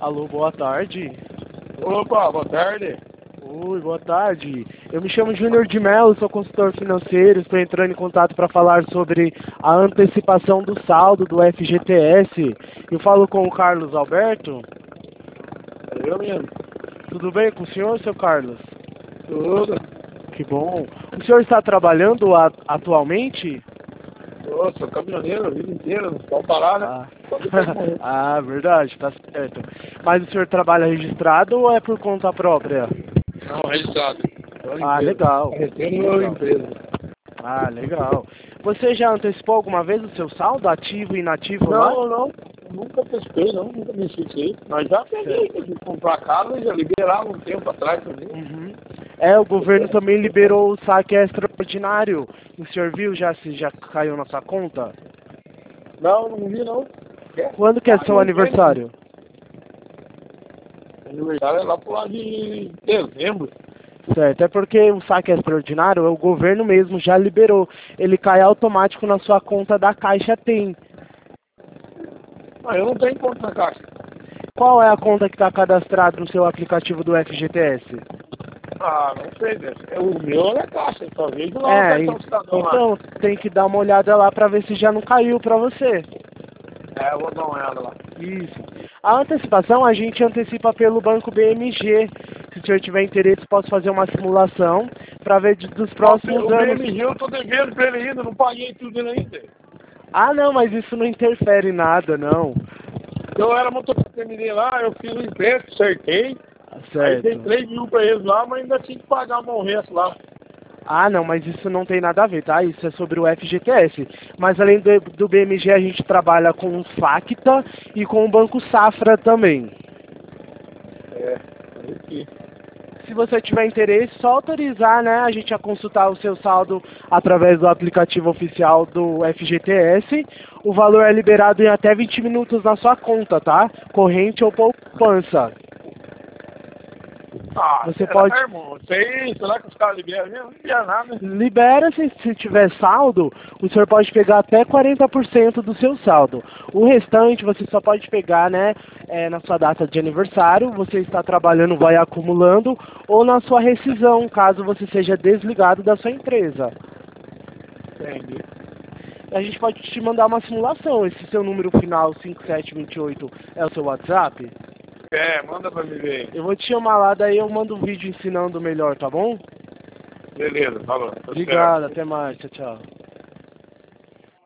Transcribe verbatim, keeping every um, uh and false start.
Alô, boa tarde. Opa, boa tarde. Oi, boa tarde. Eu me chamo Júnior de Mello, sou consultor financeiro, estou entrando em contato para falar sobre a antecipação do saldo do F G T S. Eu falo com o Carlos Alberto. É eu mesmo. Tudo bem com o senhor, seu Carlos? Tudo. Que bom. O senhor está trabalhando a- atualmente? Eu sou caminhoneiro a vida inteira, não pode parar, né? Ah. Só depois de morrer. Ah, verdade, tá certo. Mas o senhor trabalha registrado ou é por conta própria? Não, registrado. Ah, legal. Retendo a Legal. empresa. Ah, legal. Você já antecipou alguma vez o seu saldo ativo e inativo lá? Não, não. Nunca testei, não. Nunca me esqueci. Mas já peguei de comprar casa e já liberaram um tempo atrás também. Uhum. É, o governo também liberou o saque extraordinário. O senhor viu já se já caiu na sua conta? Não, não vi, não. Quando que é Ah, seu não aniversário? tem. Aniversário é lá pro lado de dezembro. Certo, é porque o saque extraordinário, o governo mesmo já liberou. Ele cai automático na sua conta da Caixa Tem. Mas eu não tenho conta na caixa. Qual é a conta que está cadastrada no seu aplicativo do F G T S? Ah, não sei, né? O meu é na caixa, só vejo lá o É, cartão cidadão lá. então tem que dar uma olhada lá para ver se já não caiu para você. É, eu vou dar uma olhada lá. Isso. A antecipação a gente antecipa pelo banco B M G. Se o senhor tiver interesse, posso fazer uma simulação para ver de- dos próximos O anos. B M G eu tô devendo pra ele ainda, não paguei tudo ele ainda. Ah, não, mas isso não interfere em nada, não. Eu era motorista, terminei lá, eu fiz o empréstimo, acertei. Aí dei Certo. três mil pra eles lá, mas ainda tinha que pagar o resto lá. Ah, não, mas isso não tem nada a ver, tá? Isso é sobre o F G T S. Mas além do, do B M G, a gente trabalha com o Facta e com o Banco Safra também. É, aqui. Se você tiver interesse, só autorizar, né, a gente a consultar o seu saldo através do aplicativo oficial do F G T S. O valor é liberado em até vinte minutos na sua conta, tá? Corrente ou poupança. Ah, Você será, pode... irmão? Sei, será que os caras liberam mesmo? Não libera nada. Libera, se, se tiver saldo, o senhor pode pegar até quarenta por cento do seu saldo. O restante você só pode pegar, né, é, na sua data de aniversário, você está trabalhando, vai acumulando, ou na sua rescisão, caso você seja desligado da sua empresa. Entendi. A gente pode te mandar uma simulação. Esse seu número final cinco sete dois oito é o seu WhatsApp? É, manda pra mim ver. Eu vou te chamar lá, daí eu mando um vídeo ensinando melhor, tá bom? Beleza, falou. Tô Obrigado, esperando. até mais, tchau, tchau.